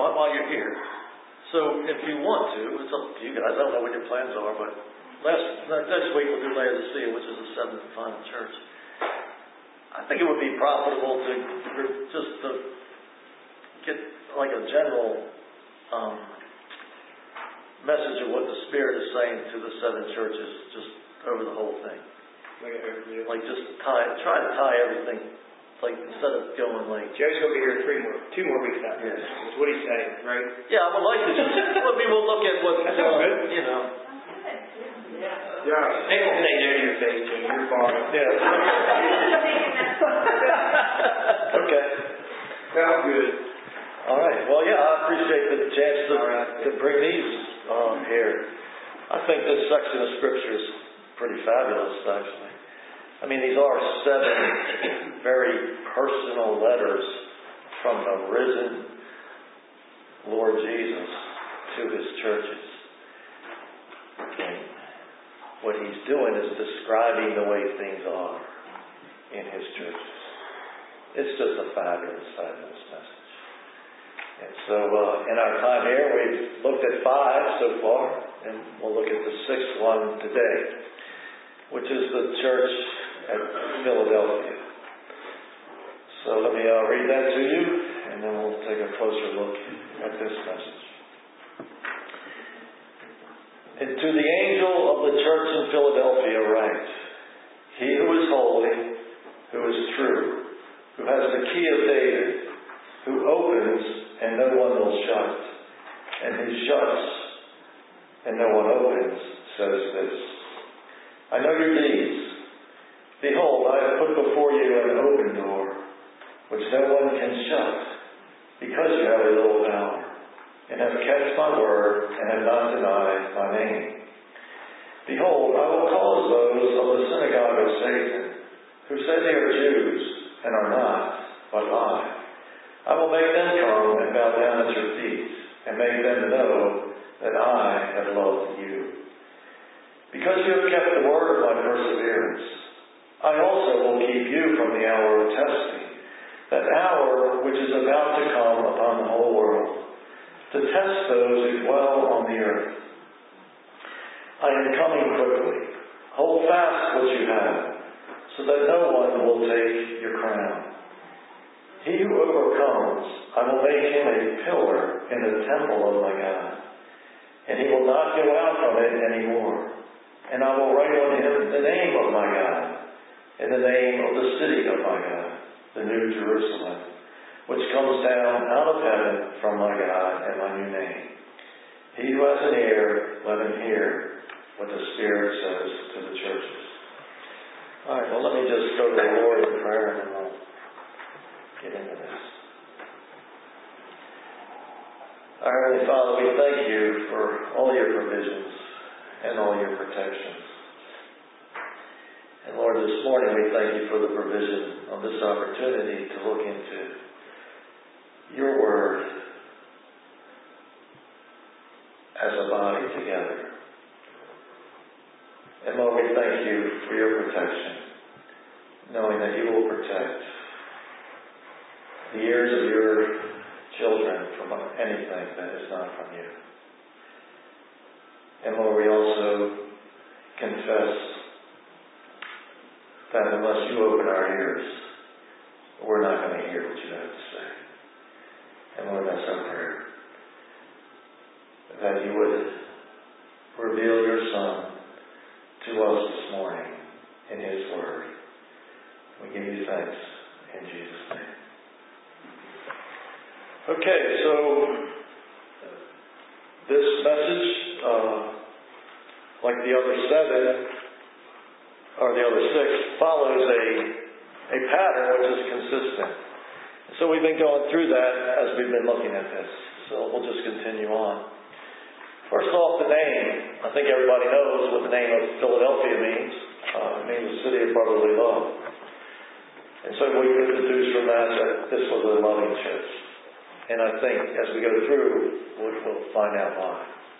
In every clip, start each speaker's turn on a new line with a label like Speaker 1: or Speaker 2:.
Speaker 1: while you're here. So if you want to, it's up to you guys. I don't know what your plans are, but next week we'll do Laodicea, which is the seventh and final church. I think it would be profitable to get like a general message of what the Spirit is saying to the seven churches, just over the whole thing. Like just try to tie everything. Like instead of going like
Speaker 2: Joe's going to be here 2 more weeks after.
Speaker 1: Yeah.
Speaker 2: That's what he's saying, right?
Speaker 1: Yeah, I would like to just. We'll look at what you know.
Speaker 2: Yeah. They won't say no to your face, Joe. You're fine.
Speaker 1: Yeah. Okay.
Speaker 2: Sounds good.
Speaker 1: All right. Well, yeah, I appreciate the chance to bring these here. I think this section of Scripture is pretty fabulous, actually. I mean, these are 7 very personal letters from the risen Lord Jesus to His churches. And what He's doing is describing the way things are in His churches. It's just a fabulous, fabulous message. And so, in our time here, we've looked at 5 so far, and we'll look at the 6th one today, which is the church at Philadelphia. So let me read that to you, and then we'll take a closer look at this message. And to the angel of the church in Philadelphia write, He who is holy, who is true, who has the key of David, who opens and no one will shut, and who shuts and no one opens, says this, I know your deeds. Behold, I have put before you an open door, which no one can shut, because you have a little power, and have kept my word, and have not denied my name. Behold, I will cause those of the synagogue of Satan, who say they are Jews, and are not, but lie. I will make them come and bow down at your feet, and make them know that I have loved you. Because you have kept the word of my perseverance, I also will keep you from the hour of testing, that hour which is about to come upon the whole world, to test those who dwell on the earth. I am coming quickly. Hold fast what you have, so that no one will take your crown. He who overcomes, I will make him a pillar in the temple of my God, and he will not go out from it any more. And I will write on him the name of my God, in the name of the city of my God, the New Jerusalem, which comes down out of heaven from my God, and my new name. He who has an ear, let him hear what the Spirit says to the churches. All right, well, let me just go to the Lord in prayer, and then we'll get into this. Our Heavenly Father, we thank you for all your provisions and all your protections. And Lord, this morning we thank you for the provision of this opportunity to look into your word as a body together. And Lord, we thank you for your protection, knowing that you will protect the ears of your children from anything that is not from you. And Lord, we also confess that unless you open our ears, we're not going to hear what you have to say. And Lord, that's our prayer. That you would reveal your Son to us this morning in His Word. We give you thanks in Jesus' name. Okay, so this message, like the other 7, or the other 6, follows a pattern which is consistent. So we've been going through that as we've been looking at this. So we'll just continue on. First off, the name. I think everybody knows what the name of Philadelphia means. It means the city of brotherly love. And so we can deduce from that this was a loving church. And I think as we go through, we'll find out why.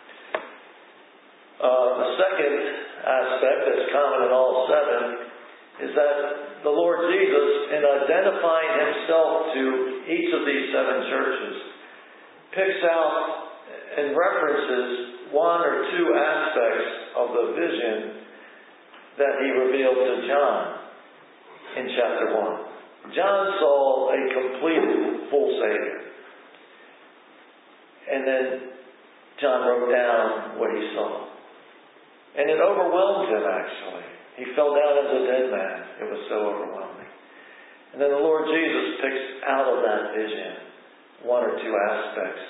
Speaker 1: The second aspect that's common in all 7 is that the Lord Jesus, in identifying Himself to each of these 7 churches, picks out and references one or two aspects of the vision that he revealed to John in chapter 1. John saw a completed full Savior. And then John wrote down what he saw. And it overwhelmed him, actually. He fell down as a dead man. It was so overwhelming. And then the Lord Jesus picks out of that vision one or two aspects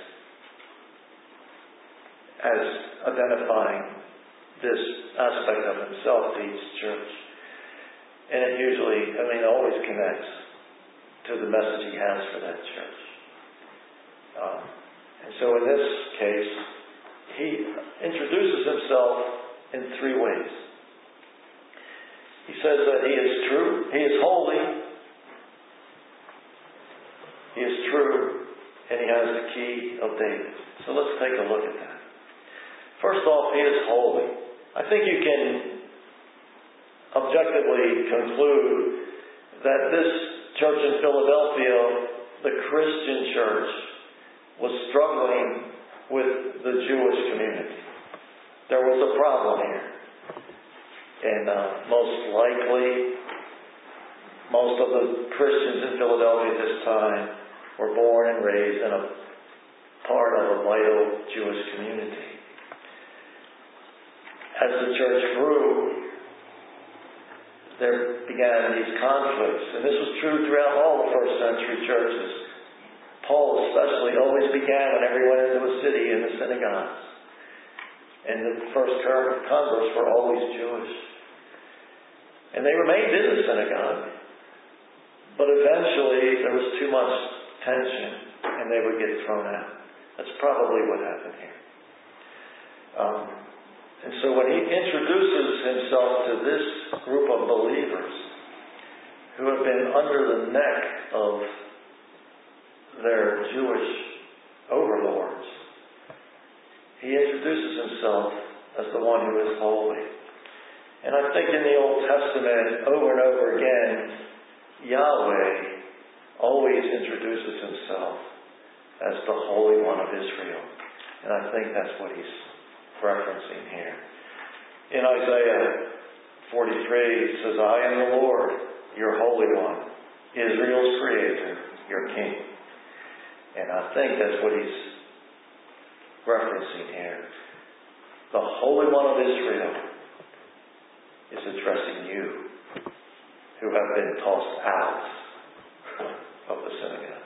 Speaker 1: as identifying this aspect of himself to each church. And it usually, always connects to the message he has for that church. And so in this case, he introduces himself in three ways. He says that he is true, he is holy, he is true, and he has the key of David. So let's take a look at that. First off, he is holy. I think you can objectively conclude that this church in Philadelphia, the Christian church, was struggling with the Jewish community. There was a problem here. And most likely, most of the Christians in Philadelphia at this time were born and raised in a part of a vital Jewish community. As the church grew, there began these conflicts. And this was true throughout all the first century churches. Paul especially always began whenever he went into a city in the synagogues. And the first converts were always Jewish. And they remained in the synagogue. But eventually there was too much tension and they would get thrown out. That's probably what happened here. And so when he introduces himself to this group of believers who have been under the neck of their Jewish overlords, he introduces himself as the one who is holy. And I think in the Old Testament, over and over again, Yahweh always introduces himself as the Holy One of Israel. And I think that's what he's referencing here. In Isaiah 43, it says, I am the Lord, your Holy One, Israel's Creator, your King. And I think that's what he's referencing here. The Holy One of Israel is addressing you, who have been tossed out of the synagogue.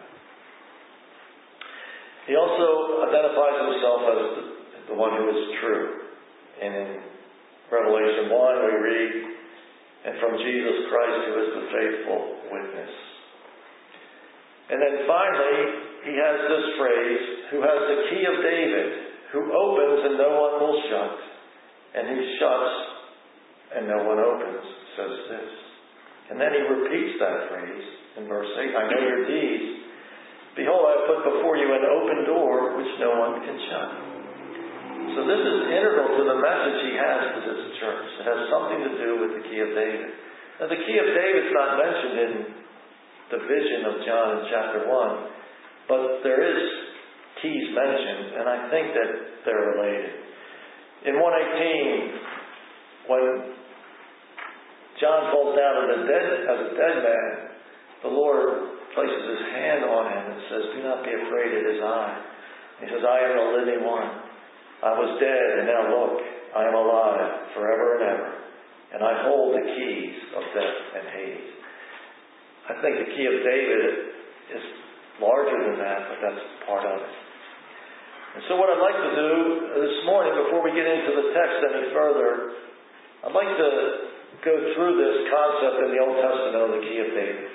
Speaker 1: He also identifies himself as the one who is true. And in Revelation 1 we read, and from Jesus Christ who is the faithful witness. And then finally, he has this phrase, who has the key of David, who opens and no one will shut, and who shuts and no one opens, says this. And then he repeats that phrase in verse 8, I know your deeds. Behold, I have put before you an open door which no one can shut. So this is integral to the message he has to this church. It has something to do with the key of David. Now the key of David's not mentioned in the vision of John in chapter 1, but there is keys mentioned, and I think that they're related. In 1:18, when John falls down as a dead man, the Lord places his hand on him and says, do not be afraid, it is I. He says, I am the living one. I was dead, and now look, I am alive forever and ever, and I hold the keys of death and Hades. I think the key of David is larger than that, but that's part of it. And so what I'd like to do this morning, before we get into the text any further, I'd like to go through this concept in the Old Testament of the key of David.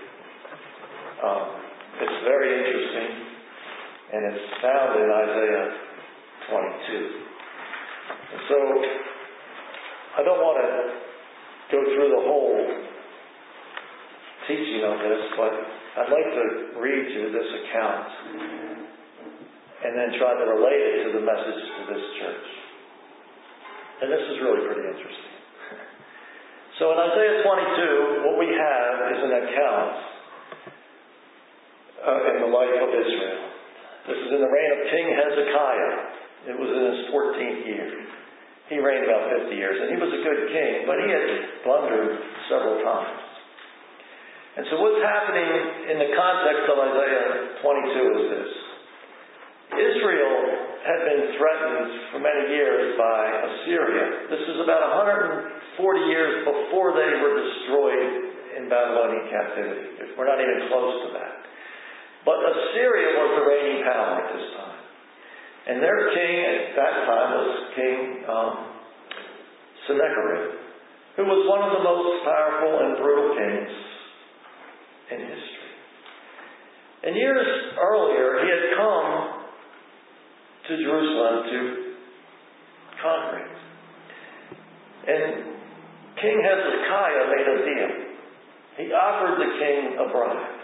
Speaker 1: It's very interesting, and it's found in Isaiah 22. And so, I don't want to go through the whole teaching of this, but I'd like to read you this account and then try to relate it to the message to this church. And this is really pretty interesting. So in Isaiah 22, what we have is an account in the life of Israel. This is in the reign of King Hezekiah. It was in his 14th year. He reigned about 50 years, and he was a good king, but he had blundered several times. And so what's happening in the context of Isaiah 22 is this. Israel had been threatened for many years by Assyria. This is about 140 years before they were destroyed in Babylonian captivity. We're not even close to that. But Assyria was the reigning power at this time. And their king at that time was King Sennacherib, who was one of the most powerful and brutal kings in history. And years earlier, he had come to Jerusalem to conquer it. And King Hezekiah made a deal. He offered the king a bribe.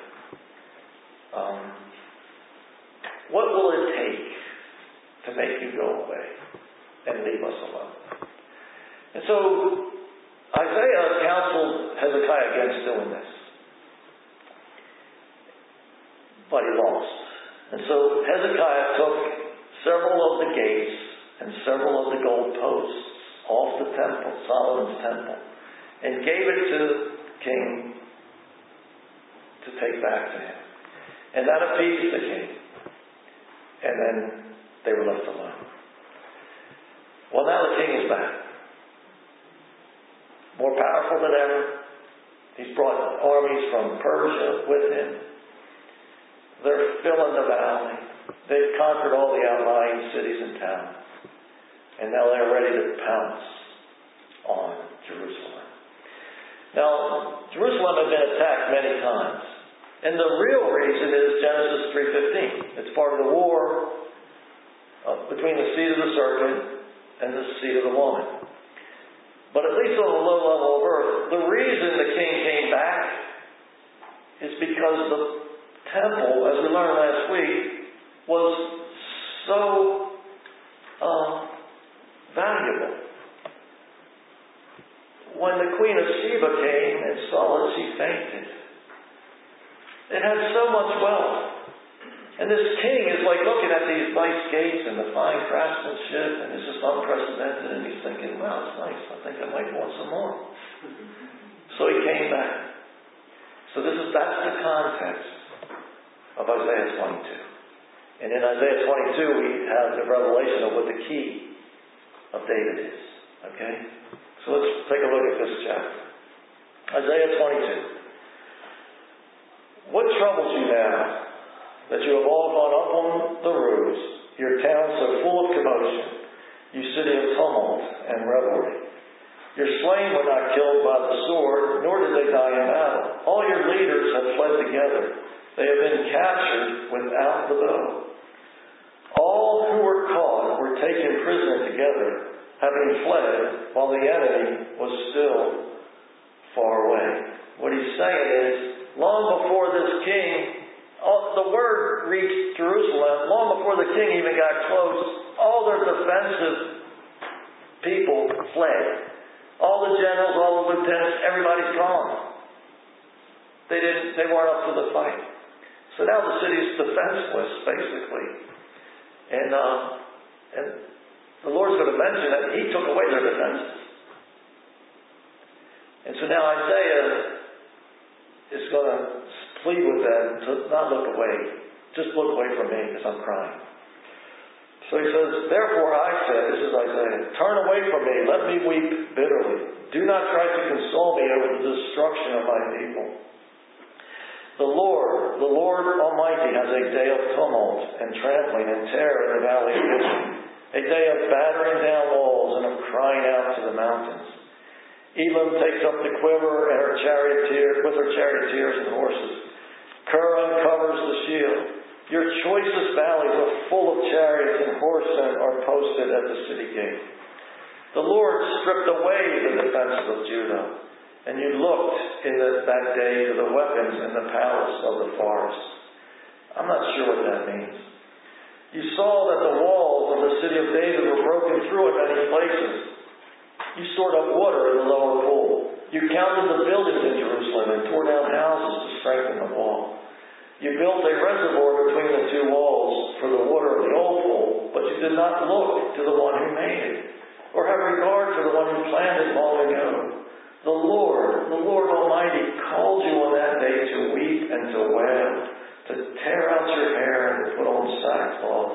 Speaker 1: What will it take to make you go away and leave us alone? And so Isaiah counseled Hezekiah against doing this. But he lost. And so Hezekiah took several of the gates and several of the gold posts off the temple, Solomon's temple, and gave it to the king to take back to him. And that appeased the king. And then they were left alone. Well, now the king is back. More powerful than ever. He's brought armies from Persia with him. They're filling the valley. They've conquered all the outlying cities and towns. And now they're ready to pounce on Jerusalem. Now, Jerusalem has been attacked many times. And the real reason is Genesis 3:15. It's part of the war between the seed of the serpent and the seed of the woman. But at least on the low level of earth, the reason the king came back is because the temple, as we learned last week, was so valuable. When the Queen of Sheba came and saw it, she fainted. It had so much wealth. And this king is like looking at these nice gates and the fine craftsmanship, and it's just unprecedented, and he's thinking, wow, it's nice. I think I might want some more. So he came back. So that's the context of Isaiah 22. And in Isaiah 22, we have the revelation of what the key of David is. Okay? So let's take a look at this chapter. Isaiah 22. What troubles you now, that you have all gone up on the roofs, your town so full of commotion, you city of tumult and revelry? Your slain were not killed by the sword, nor did they die in battle. All your leaders have fled together. They have been captured without the bow. All who were caught were taken prisoner together, having fled, while the enemy was still far away. What he's saying is, long before this king, the word reached Jerusalem, long before the king even got close, all their defensive people fled. All the generals, all the lieutenants, everybody's gone. They weren't up to the fight. So now the city's defenseless, basically. And the Lord's going to mention that He took away their defenses. And so now Isaiah is going to plead with them to not look away. Just look away from me because I'm crying. So he says, therefore I said, this is Isaiah, turn away from me, let me weep bitterly. Do not try to console me over the destruction of my people. The Lord Almighty has a day of tumult and trampling and terror in the valley of Israel, a day of battering down walls and of crying out to the mountains. Elam takes up the quiver and with her charioteers and horses. Kir uncovers the shield. Your choicest valleys are full of chariots, and horsemen are posted at the city gate. The Lord stripped away the defenses of Judah, and you looked in that day to the weapons in the palace of the forest. I'm not sure what that means. You saw that the walls of the city of David were broken through in many places. You stored up water in the lower pool. You counted the buildings in Jerusalem and tore down houses to strengthen the wall. You built a reservoir between the two walls for the water of the old pool, but you did not look to the one who made it, or have regard to the one who planned it long ago. The Lord Almighty, called you on that day to weep and to wail, to tear out your hair and to put on sackcloth.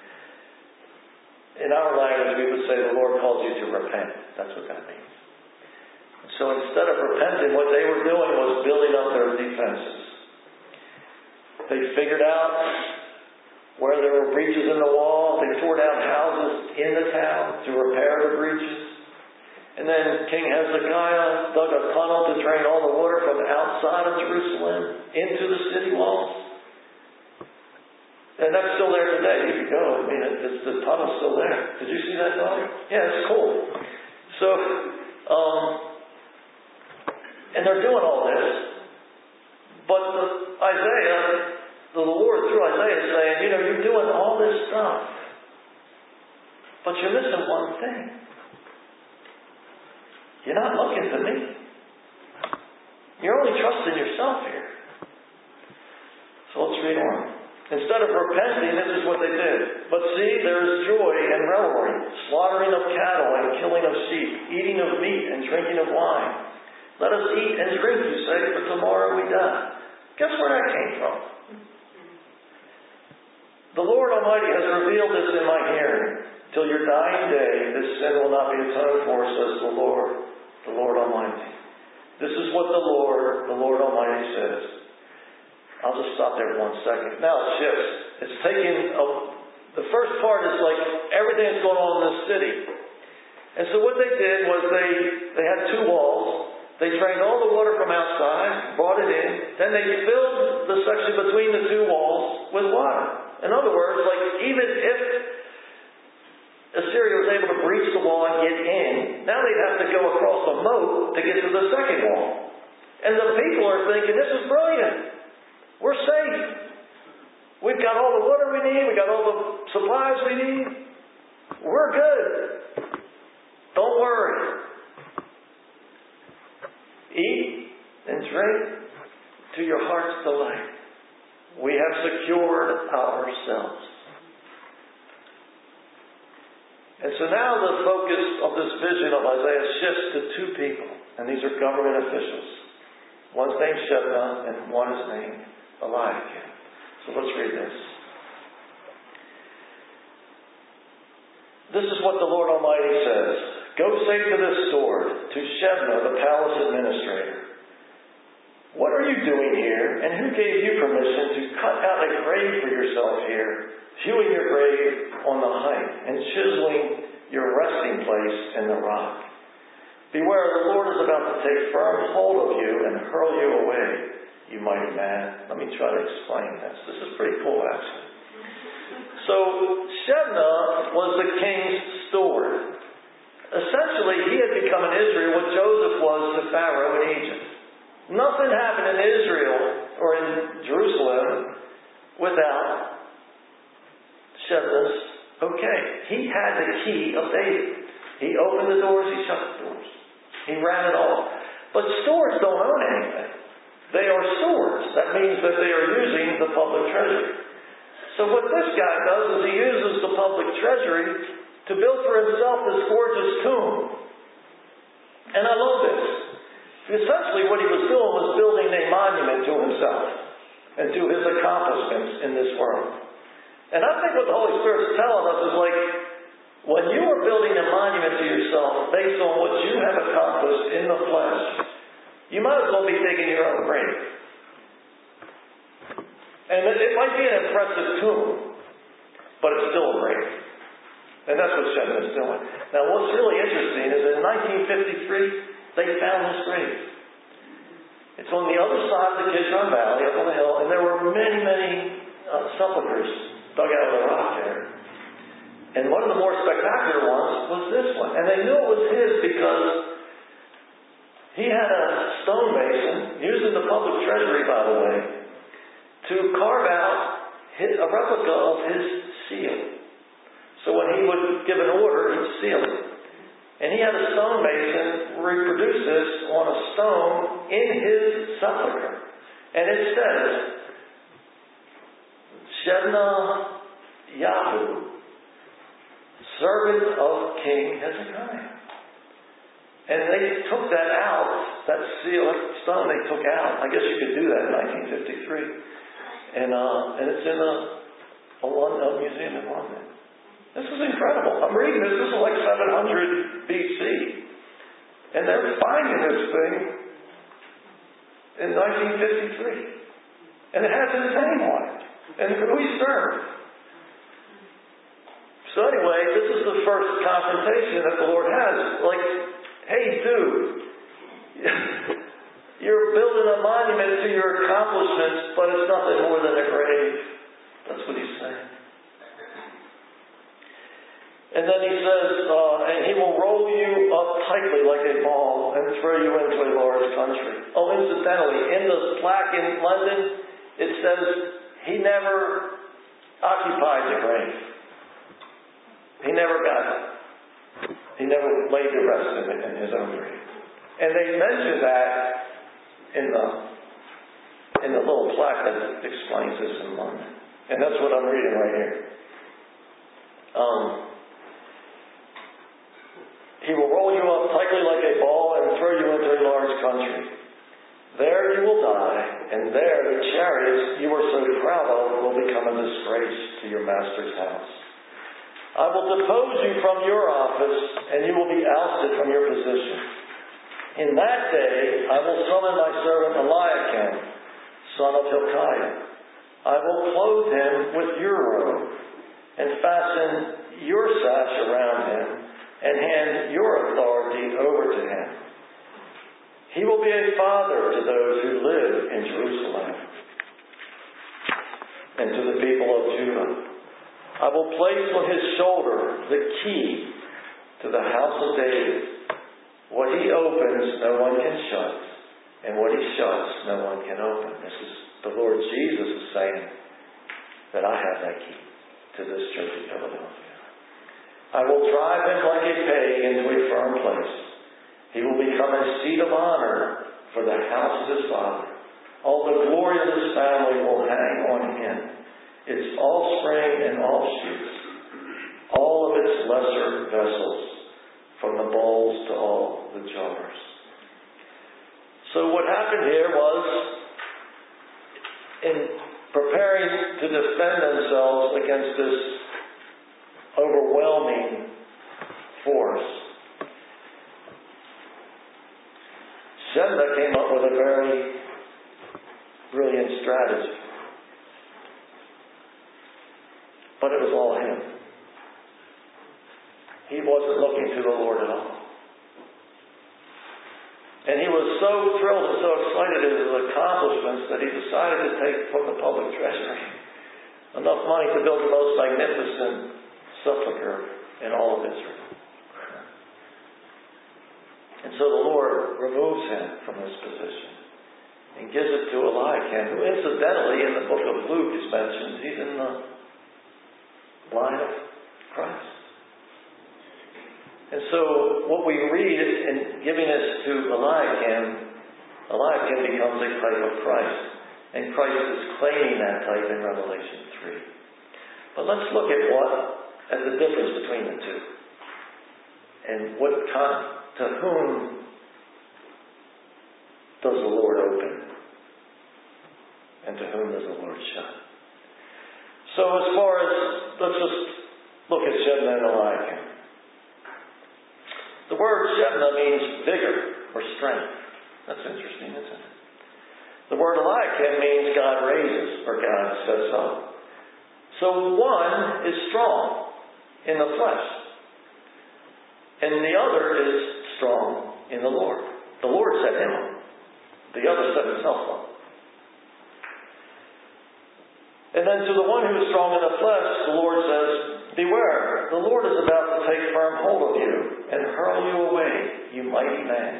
Speaker 1: In our language, we would say the Lord calls you to repent. That's what that means. So instead of repenting, what they were doing was building up their defenses. They figured out where there were breaches in the wall. They tore down houses in the town to repair the breaches. And then King Hezekiah dug a tunnel to drain all the water from outside of Jerusalem into the city walls. And that's still there today. You can go. I mean, the tunnel's still there. Did you see that tunnel? Yeah, it's cool. So, and they're doing all this. But the Lord through Isaiah is saying, you're doing all this stuff. But you're missing one thing. You're not looking to me. You're only trusting yourself here. So let's read on. Instead of repenting, this is what they did. But see, there is joy and revelry, slaughtering of cattle and killing of sheep, eating of meat and drinking of wine. Let us eat and drink, you say, for tomorrow we die. Guess where that came from? The Lord Almighty has revealed this in my hearing. Till your dying day, this sin will not be atoned for, says the Lord Almighty. This is what the Lord Almighty says. I'll just stop there for 1 second. Now it shifts. It's taking the first part is like everything that's going on in this city. And so what they did was they had two walls. They drained all the water from outside, brought it in. Then they filled the section between the two walls with water. In other words, like even if Assyria was able to breach the wall and get in, now they'd have to go across a moat to get to the second wall. And the people are thinking, this is brilliant. We're safe. We've got all the water we need. We've got all the supplies we need. We're good. Don't worry. Eat and drink to your heart's delight. We have secured ourselves. And so now the focus of this vision of Isaiah shifts to two people. And these are government officials. One's named Shebna and one is named Eliakim. So let's read this. This is what the Lord Almighty says. Go say to this sword, to Shebna, the palace administrator, what are you doing here, and who gave you permission to cut out a grave for yourself here, hewing your grave on the height, and chiseling your resting place in the rock? Beware, the Lord is about to take firm hold of you and hurl you away, you mighty man. Let me try to explain this. This is pretty cool, actually. So, Shebna was the king's steward. Essentially, he had become in Israel what Joseph was to Pharaoh in Egypt. Nothing happened in Israel or in Jerusalem without Shebna's okay. He had the key of David. He opened the doors, he shut the doors. He ran it all. But stewards don't own anything. They are stewards. That means that they are using the public treasury. So what this guy does is he uses the public treasury to build for himself this gorgeous tomb. And I love this. Essentially what he was doing was building a monument to himself and to his accomplishments in this world. And I think what the Holy Spirit's telling us is like, when you are building a monument to yourself based on what you have accomplished in the flesh, you might as well be digging your own grave. And it might be an impressive tomb, but it's still a grave. And that's what Shebna is doing. Now what's really interesting is in 1953, they found this grave. It's on the other side of the Kidron Valley, up on the hill, and there were many, many sepulchres dug out of the rock there. And one of the more spectacular ones was this one. And they knew it was his because he had a stonemason, using the public treasury, by the way, to carve out a replica of his seal. So when he would give an order, he'd seal it. And he had a stonemason reproduce this on a stone in his sepulcher. And it says, Shebna Yahu, servant of King Hezekiah. And they took that out, that seal, that stone they took out. I guess you could do that in 1953. And it's in a museum in London. This is incredible. I'm reading this. This is like 700 BC. And they're finding this thing in 1953. And it has his name on it. And who he served. So anyway, this is the first confrontation that the Lord has. Like, hey dude, you're building a monument to your accomplishments, but it's nothing more than a grave. That's what he's saying. And then he says, and he will roll you up tightly like a ball and throw you into a large country. Oh, incidentally, in the plaque in London, it says he never occupied the grave. He never got it. He never laid to rest in his own grave. And they mention that in the little plaque that explains this in London. And that's what I'm reading right here. He will roll you up tightly like a ball and throw you into a large country. There you will die, and there the chariots you were so proud of will become a disgrace to your master's house. I will depose you from your office, and you will be ousted from your position. In that day I will summon my servant Eliakim, son of Hilkiah. I will clothe him with your robe, and fasten your sash around him, and hand your authority over to him. He will be a father to those who live in Jerusalem and to the people of Judah. I will place on his shoulder the key to the house of David. What he opens, no one can shut, and what he shuts, no one can open. This is the Lord Jesus is saying that I have that key to this church of Philadelphia. I will drive him like a peg into a firm place. He will become a seat of honor for the house of his father. All the glory of his family will hang on him, its offspring and offshoots, all of its lesser vessels, from the bowls to all the jars. So what happened here was, in preparing to defend themselves against this overwhelming force, Shebna came up with a very brilliant strategy. But it was all him. He wasn't looking to the Lord at all. And he was so thrilled and so excited at his accomplishments that he decided to take from the public treasury enough money to build the most magnificent sepulchre in all of Israel. And so the Lord removes him from his position and gives it to Eliakim, who incidentally in the book of Luke is mentioned. He's in the line of Christ. And so what we read in giving this to Eliakim becomes a type of Christ. And Christ is claiming that type in Revelation 3. But let's look at the difference between the two. And to whom does the Lord open? And to whom does the Lord shut? So let's just look at Shebna and Eliakim. The word Shebna means vigor or strength. That's interesting, isn't it? The word Eliakim means God raises or God sets up. So one is strong in the flesh, and the other is strong in the Lord. The Lord set him up. The other set himself up. And then to the one who is strong in the flesh, the Lord says, beware, the Lord is about to take firm hold of you and hurl you away, you mighty man.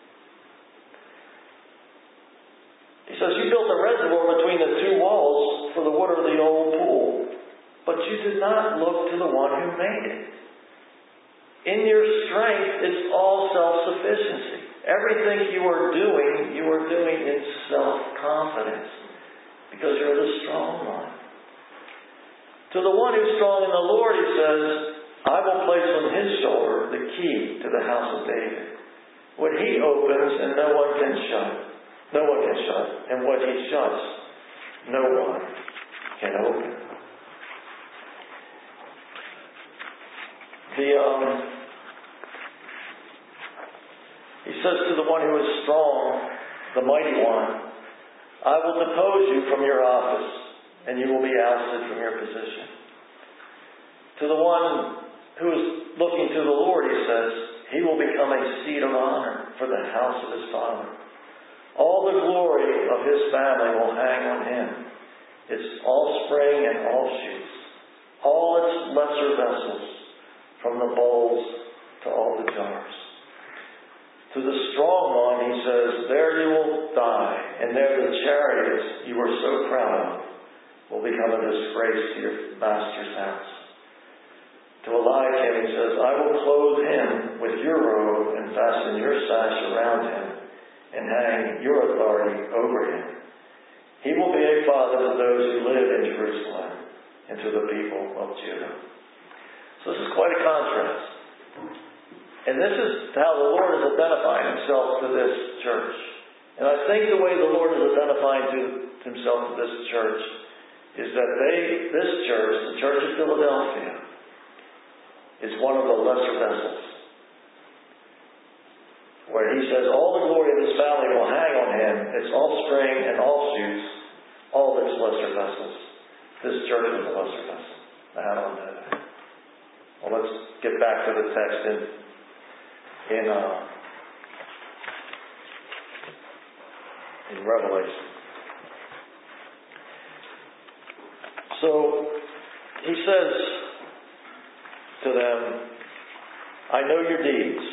Speaker 1: He says, you built a reservoir between the two walls for the water of the old pool, but you did not look to the one who made it. In your strength, it's all self-sufficiency. Everything you are doing in self-confidence, because you're the strong one. To the one who's strong in the Lord, he says, I will place on his shoulder the key to the house of David. What he opens and no one can shut. No one can shut. And what he shuts, no one can open. He says to the one who is strong, the mighty one, I will depose you from your office, and you will be ousted from your position. To the one who is looking to the Lord, he says, he will become a seat of honor for the house of his father. All the glory of his family will hang on him, its offspring and offshoots, all its lesser vessels, from the bowls to all the jars. To the strong one, he says, there you will die, and there the chariots you were so proud of will become a disgrace to your master's house. To Eliakim, he says, I will clothe him with your robe and fasten your sash around him and hang your authority over him. He will be a father to those who live in Jerusalem and to the people of Judah. So this is quite a contrast. And this is how the Lord is identifying himself to this church. And I think the way the Lord is identifying himself to this church is that this church, the Church of Philadelphia, is one of the lesser vessels. Where he says all the glory of his family will hang on him, its offspring and offshoots, all its lesser vessels. This church is a lesser vessel. Now, how do I know that? Well, let's get back to the text in Revelation. So, he says to them, I know your deeds.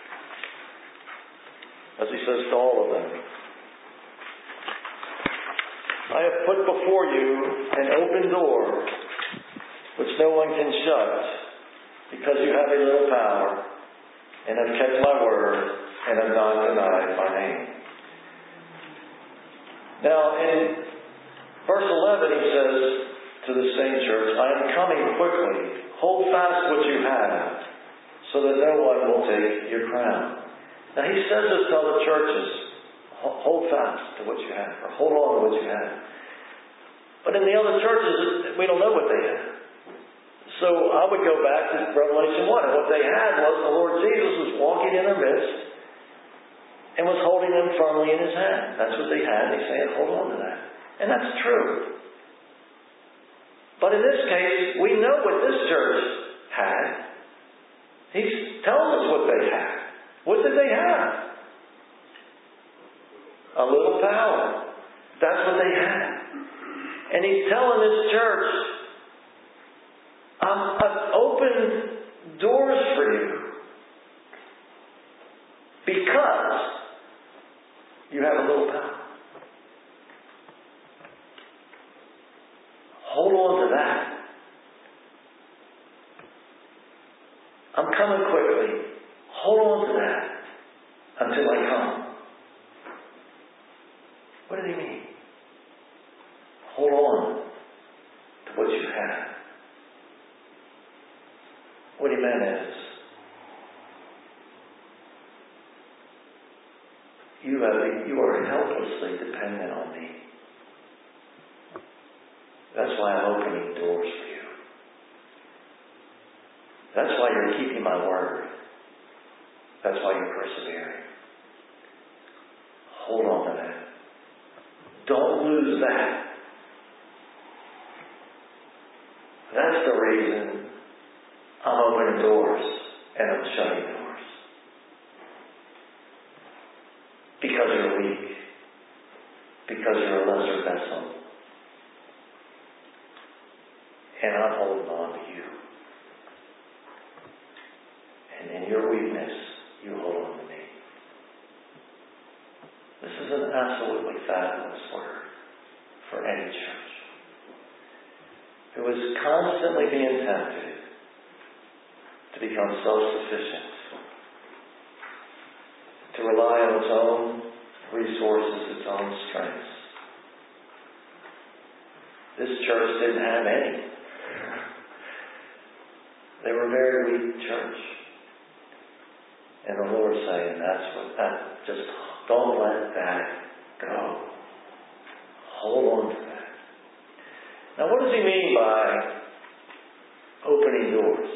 Speaker 1: As he says to all of them. I have put before you an open door, which no one can shut, because you have a little power, and have kept my word, and have not denied my name. Now, in verse 11, he says to the same church, I am coming quickly. Hold fast what you have, so that no one will take your crown. Now, he says this to other churches, hold fast to what you have, or hold on to what you have. But in the other churches, we don't know what they have. So I would go back to Revelation 1, and what they had was the Lord Jesus was walking in their midst and was holding them firmly in his hand. That's what they had, and he's saying, hold on to that. And that's true. But in this case, we know what this church had. He's telling us what they had. What did they have? A little power. That's what they had. And he's telling this church, I've opened doors for you because you have a little power. Hold on to that. I'm coming quickly. Hold on to that until I come. What did he mean? Hold on to what you have. What he meant is, you are helplessly dependent on me. That's why I'm opening doors for you. That's why you're keeping my word. That's why you're persevering. Hold on to that. Don't lose that. That's the reason I'm opening doors and I'm shutting doors. Because you're weak. Because you're a lesser vessel. And I'm holding on to you. And in your weakness, you hold on to me. This is an absolutely fabulous word for any church who is constantly being tempted to become self-sufficient, to rely on its own resources, its own strengths. This church didn't have any. They were a very weak church. And the Lord's saying, just don't let that go. Hold on to that. Now, what does he mean by opening doors?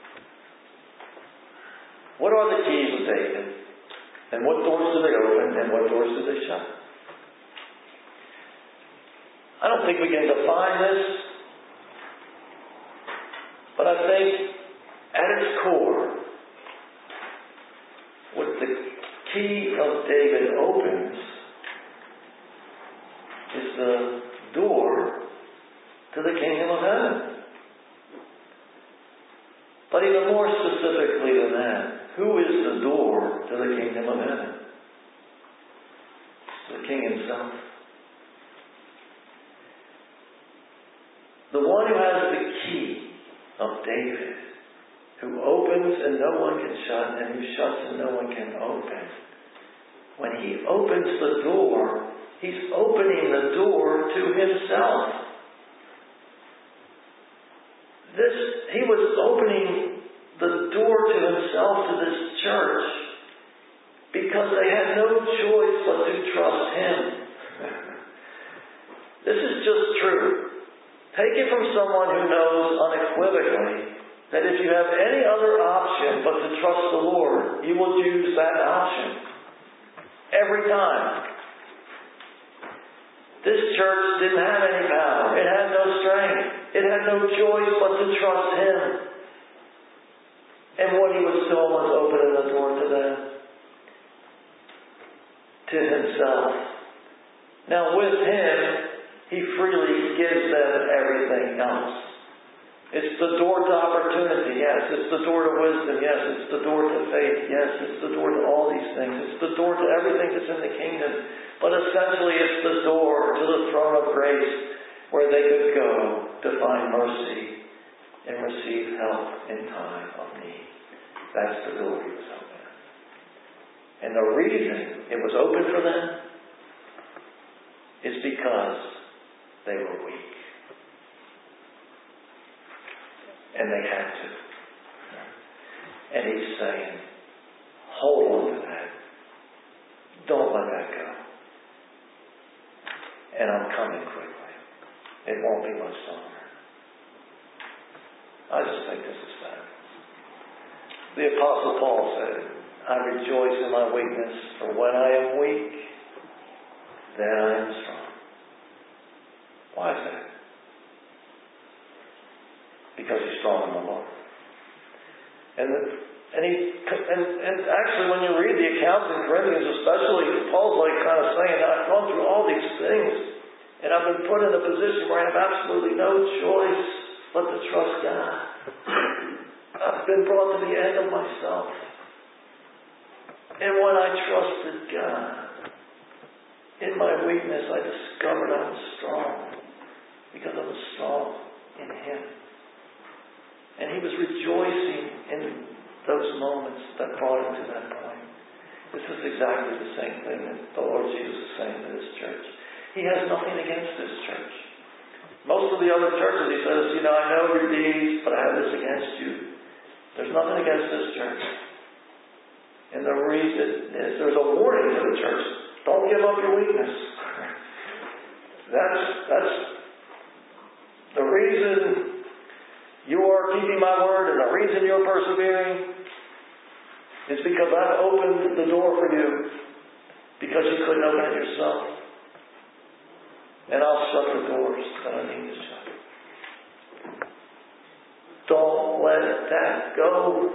Speaker 1: What are the keys of David? And what doors do they open and what doors do they shut? I don't think we can define this, but I think at its core, what the key of David opens is the door to the kingdom of heaven. But even more specifically than that, who is the door to the kingdom of heaven? The King himself. The one who has the key of David, who opens and no one can shut, and who shuts and no one can open. When he opens the door, he's opening the door to himself. He was opening the door to himself, to this church, because they had no choice but to trust him. This is just true. Take it from someone who knows unequivocally that if you have any other option but to trust the Lord, you will choose that option. Every time. This church didn't have any power. It had no strength. It had no choice but to trust him. And what he was doing was opening the door to them. To himself. Now with him, he freely gives them everything else. It's the door to opportunity, yes. It's the door to wisdom, yes. It's the door to faith, yes. It's the door to all these things. It's the door to everything that's in the kingdom. But essentially it's the door to the throne of grace where they could go to find mercy and receive help in time of need. That's the door he was opening. And the reason it was open for them is because they were weak. And they had to. And he's saying, hold on to that. Don't let that go. And I'm coming quickly. It won't be much longer. I just think this is fabulous. The Apostle Paul said, I rejoice in my weakness, for when I am weak, then I am strong. Why is that? Because he's strong in the Lord. And actually when you read the accounts in Corinthians especially, Paul's like kind of saying, I've gone through all these things, and I've been put in a position where I have absolutely no choice but to trust God. I've been brought to the end of myself. And when I trusted God, in my weakness I discovered I was strong, because I was strong in Him. And he was rejoicing in those moments that brought him to that point. This is exactly the same thing that the Lord Jesus is saying to this church. He has nothing against this church. Most of the other churches, he says, I know your deeds, but I have this against you. There's nothing against this church. And the reason is there's a warning to the church. Don't give up your weakness. That's the reason you are keeping my word, and the reason you're persevering is because I've opened the door for you because you couldn't open it yourself. And I'll shut the doors that I need to shut. Don't let that go.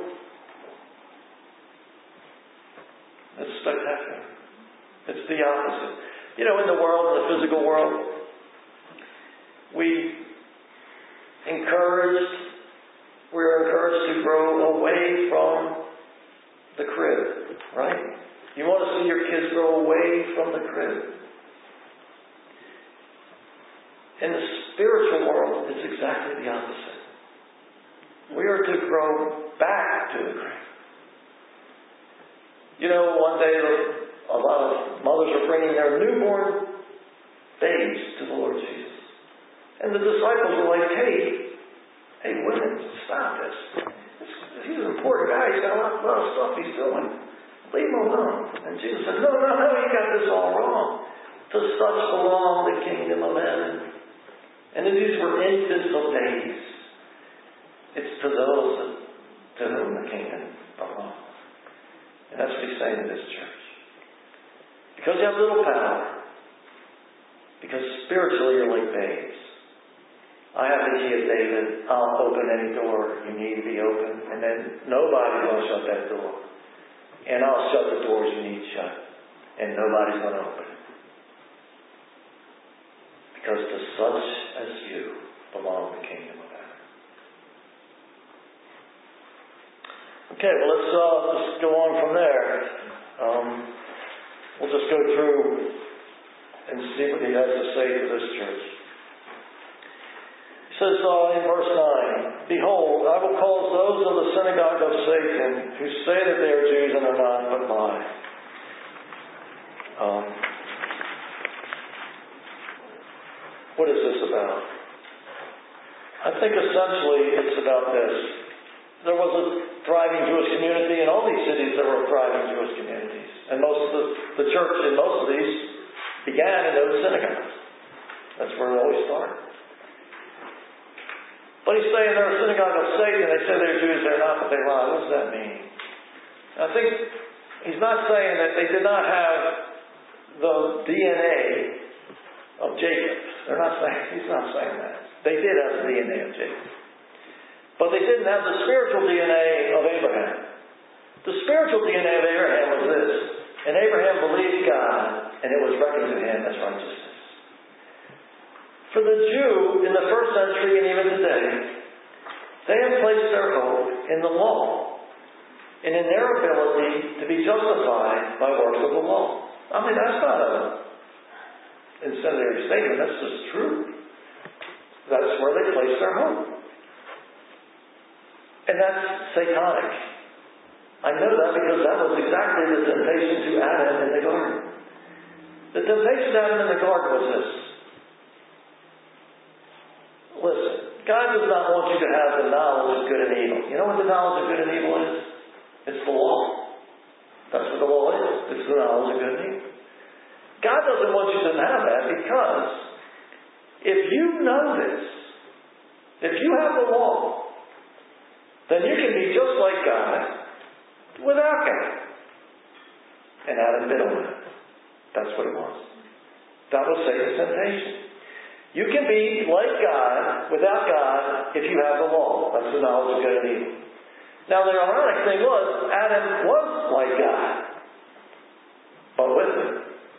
Speaker 1: It's spectacular. It's the opposite. In the world, in the physical world, we're encouraged to grow away from the crib, right? You want to see your kids grow away from the crib. In the spiritual world, it's exactly the opposite. We are to grow back to the crib. One day a lot of mothers are bringing their newborn babes to the Lord Jesus. And the disciples were like, hey, women, stop this. poor guy. He's got a lot of stuff he's doing. Leave him alone. And Jesus said, no, you got this all wrong. To such belong the kingdom of heaven. And these were infants of days. It's to those to whom the kingdom belongs. And that's what he's saying to this church. Because you have little power. Because spiritually you're like babes. I have the key of David. I'll open any door you need to be open. And then nobody's going to shut that door. And I'll shut the doors you need shut. And nobody's going to open it. Because to such as you belong the kingdom of heaven. Okay, well let's just go on from there. We'll just go through and see what he has to say to this church. He says in verse 9, Behold, I will cause those of the synagogue of Satan who say that they are Jews and are not, but lie. What is this about? I think essentially it's about this. There was a thriving Jewish community. In all these cities there were thriving Jewish communities. And most of the church in most of these began in those synagogues. That's where it always started. But he's saying they're a synagogue of Satan. They say they're Jews, they're not, but they lie. What does that mean? I think he's not saying that they did not have the DNA of Jacob. He's not saying that. They did have the DNA of Jacob. But they didn't have the spiritual DNA of Abraham. The spiritual DNA of Abraham was this. And Abraham believed God, and it was reckoned to him as righteousness. For the Jew in the first century and even today, they have placed their hope in the law and in their ability to be justified by works of the law. I mean, that's not an incendiary statement. That's just true. That's where they place their hope. And that's satanic. I know that because that was exactly the temptation to Adam in the garden. The temptation to Adam in the garden was this. Listen, God does not want you to have the knowledge of good and evil. You know what the knowledge of good and evil is? It's the law. That's what the law is. It's the knowledge of good and evil. God doesn't want you to have that because if you know this, if you have the law, then you can be just like God without God. And Adam bit on it. That's what it was. That was Satan's temptation. You can be like God without God if you have the law. That's the knowledge of good and evil. Now the ironic thing was, Adam was like God, but with him.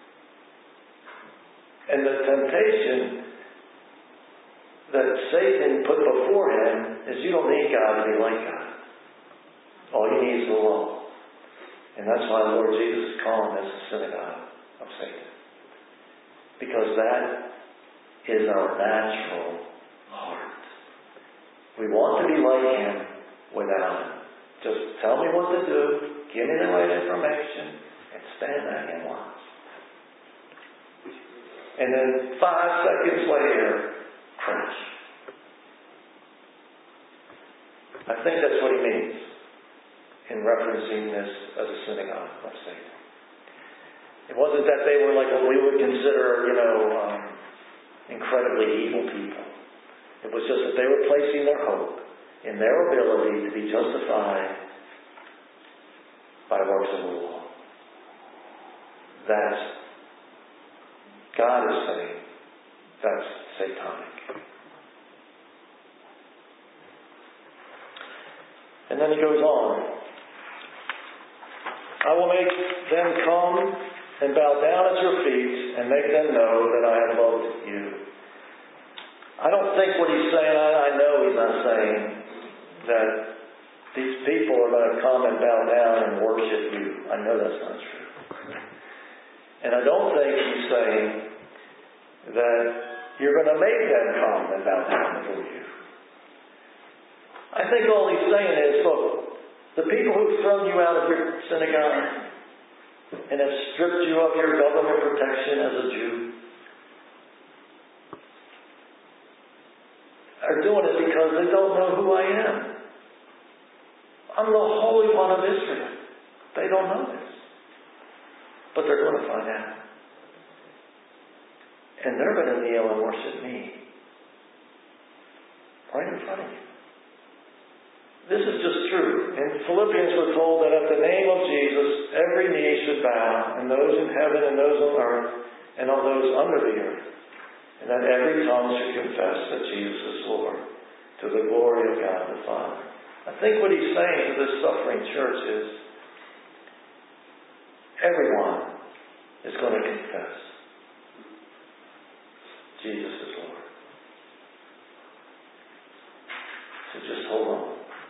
Speaker 1: And the temptation that Satan put before him is you don't need God to be like God. All you need is the law. And that's why the Lord Jesus is calling this the synagogue of Satan. Because that is our natural heart. We want to be like him without him. Just tell me what to do, give me the right information, and stand back and watch. And then 5 seconds later, crash. I think that's what he means in referencing this as a synagogue of Satan. It wasn't that they were like what we would consider, incredibly evil people. It was just that they were placing their hope in their ability to be justified by works of the law. That's, God is saying, that's satanic. And then he goes on. I will make them come and bow down at your feet and make them know that I have loved you. I don't think what he's saying, I know he's not saying that these people are going to come and bow down and worship you. I know that's not true. And I don't think he's saying that you're going to make them come and bow down before you. I think all he's saying is, look, the people who've thrown you out of your synagogue and have stripped you of your government protection as a Jew are doing it because they don't know who I am. I'm the Holy One of Israel. They don't know this. But they're going to find out. And they're going to kneel and worship me. Right in front of you. This is just true. In Philippians we're told that at the name of Jesus, every knee should bow, and those in heaven and those on earth, and on those under the earth. And that every tongue should confess that Jesus is Lord, to the glory of God the Father. I think what he's saying to this suffering church is, everyone is going to confess Jesus is Lord. So just hold on.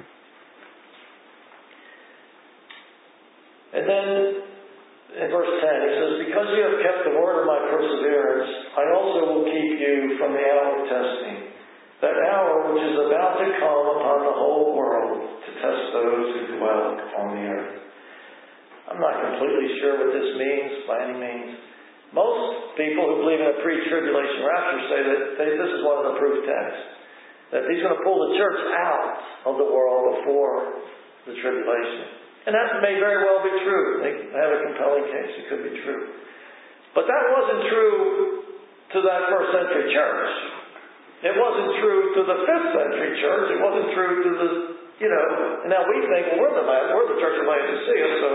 Speaker 1: And then in verse 10 he says, because you have kept the word of my perseverance, I also will keep you from the hour of testing, that hour which is about to come upon the whole world to test those who dwell on the earth. I'm not completely sure what this means by any means. Most people who believe in a pre-tribulation rapture say that this is one of the proof texts. That he's going to pull the church out of the world before the tribulation. And that may very well be true. They have a compelling case. It could be true. But that wasn't true to that first century church. It wasn't true to the 5th century church. It wasn't true to the, and now we think, well, we're the church of Laodicea, so,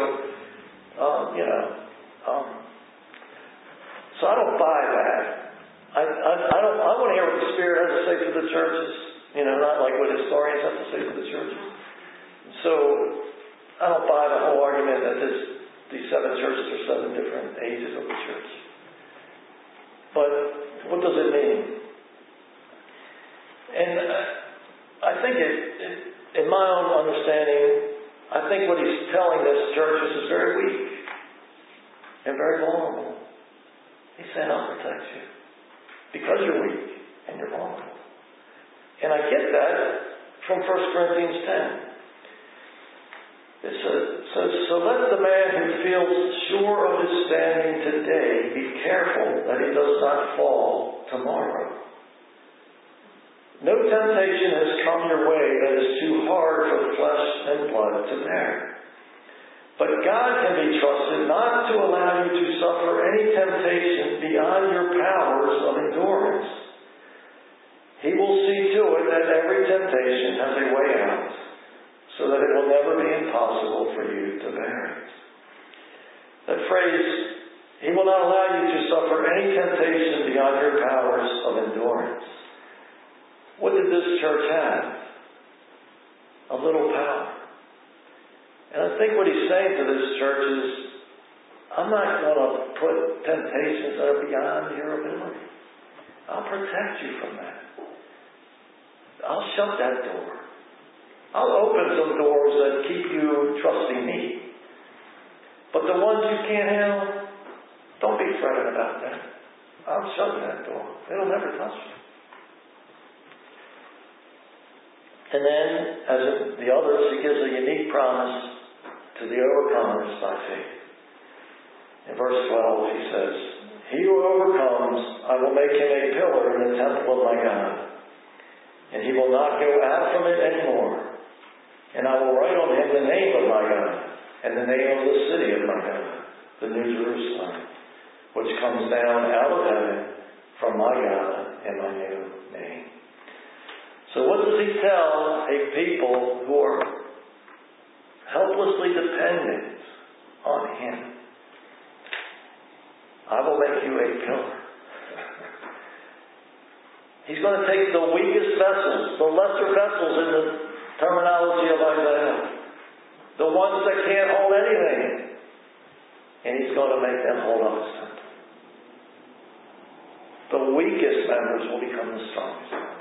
Speaker 1: so I don't buy that. I want to hear what the Spirit has to say to the churches, not like what historians have to say to the churches. So, I don't buy the whole argument that these 7 churches are 7 different ages of the church. But what does it mean? And I think in my own understanding, I think what he's telling this church is very weak and very vulnerable. He's saying, I'll protect you because you're weak and you're vulnerable. And I get that from 1 Corinthians 10. It says, so let the man who feels sure of his standing today be careful that he does not fall tomorrow. No temptation has come your way that is too hard for flesh and blood to bear. But God can be trusted not to allow you to suffer any temptation beyond your powers of endurance. He will see to it that every temptation has a way out, so that it will never be impossible for you to bear it. That phrase, He will not allow you to suffer any temptation beyond your powers of endurance. What did this church have? A little power. And I think what he's saying to this church is, I'm not going to put temptations that are beyond your ability. I'll protect you from that. I'll shut that door. I'll open some doors that keep you trusting me. But the ones you can't handle, don't be fretting about that. I'll shut that door. It'll never touch you. And then, as in the others, he gives a unique promise to the overcomers by faith. In verse 12, he says, He who overcomes, I will make him a pillar in the temple of my God, and he will not go out from it anymore. And I will write on him the name of my God, and the name of the city of my God, the New Jerusalem, which comes down out of heaven from my God and my new name. So what does he tell a people who are helplessly dependent on him? I will make you a pillar. He's going to take the weakest vessels, the lesser vessels in the terminology of Isaiah, the ones that can't hold anything, and he's going to make them hold up his temple. The weakest members will become the strongest members.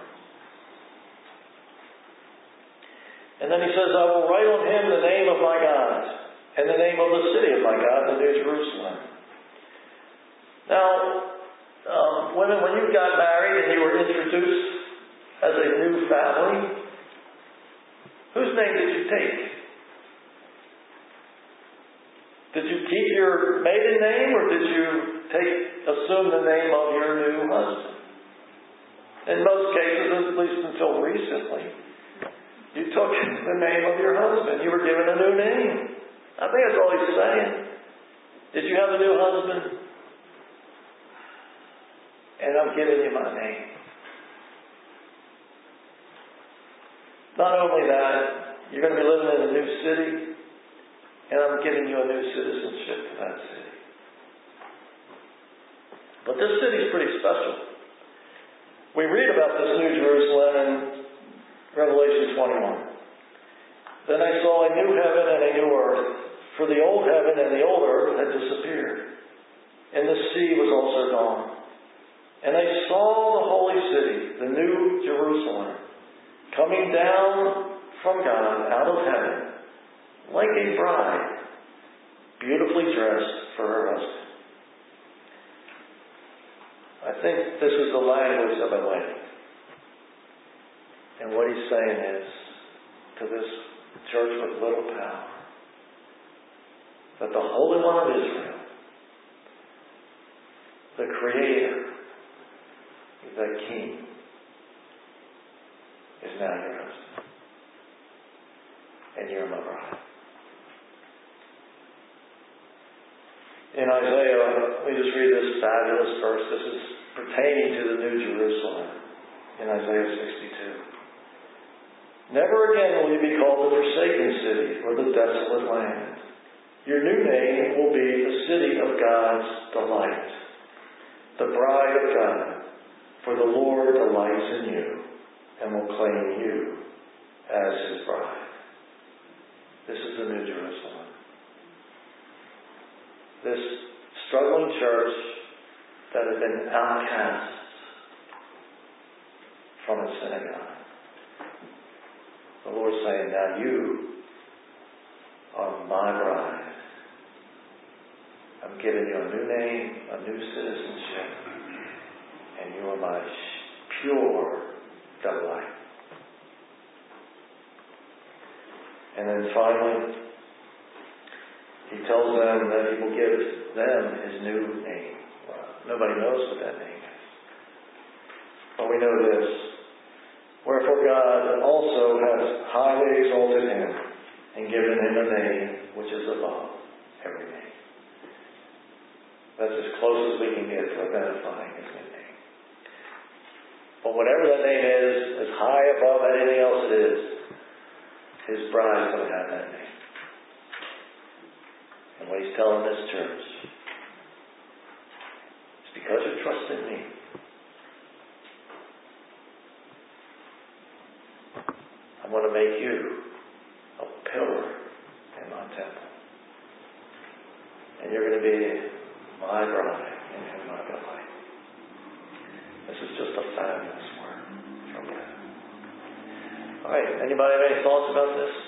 Speaker 1: And then he says, I will write on him the name of my God, and the name of the city of my God, the New Jerusalem. Now, women, when you got married and you were introduced as a new family, whose name did you take? Did you keep your maiden name, or did you assume the name of your new husband? In most cases, at least until recently, You took the name of your husband. You were given a new name. I think that's all he's saying. Did you have a new husband? And I'm giving you my name. Not only that, you're going to be living in a new city, and I'm giving you a new citizenship to that city. But this city is pretty special. We read about this New Jerusalem in Revelation 21. Then I saw a new heaven and a new earth, for the old heaven and the old earth had disappeared, and the sea was also gone. And I saw the holy city, the new Jerusalem, coming down from God out of heaven, like a bride, beautifully dressed for her husband. I think this is the language of a wedding. And what he's saying is, to this church with little power, that the Holy One of Israel, the Creator, the King, is now your husband. And you're my bride. In Isaiah, we just read this fabulous verse. This is pertaining to the New Jerusalem in Isaiah 62. Never again will you be called the forsaken city or the desolate land. Your new name will be the city of God's delight, the bride of God, for the Lord delights in you and will claim you as His bride. This is the New Jerusalem. This struggling church that had been outcast from its synagogue. The Lord's saying, now you are my bride. I'm giving you a new name, a new citizenship, and you are my pure delight. And then finally, He tells them that He will give them His new name. Well, nobody knows what that name is. But we know this. Wherefore God also has highly exalted Him and given Him a name which is above every name. That's as close as we can get to identifying His new name. But whatever that name is, as high above anything else it is, His bride is going to have that name. And what He's telling this church is because you trust in me, I'm going to make you a pillar in my temple. And you're going to be my bride and my delight. This is just a fabulous word from God. All right, anybody have any thoughts about this?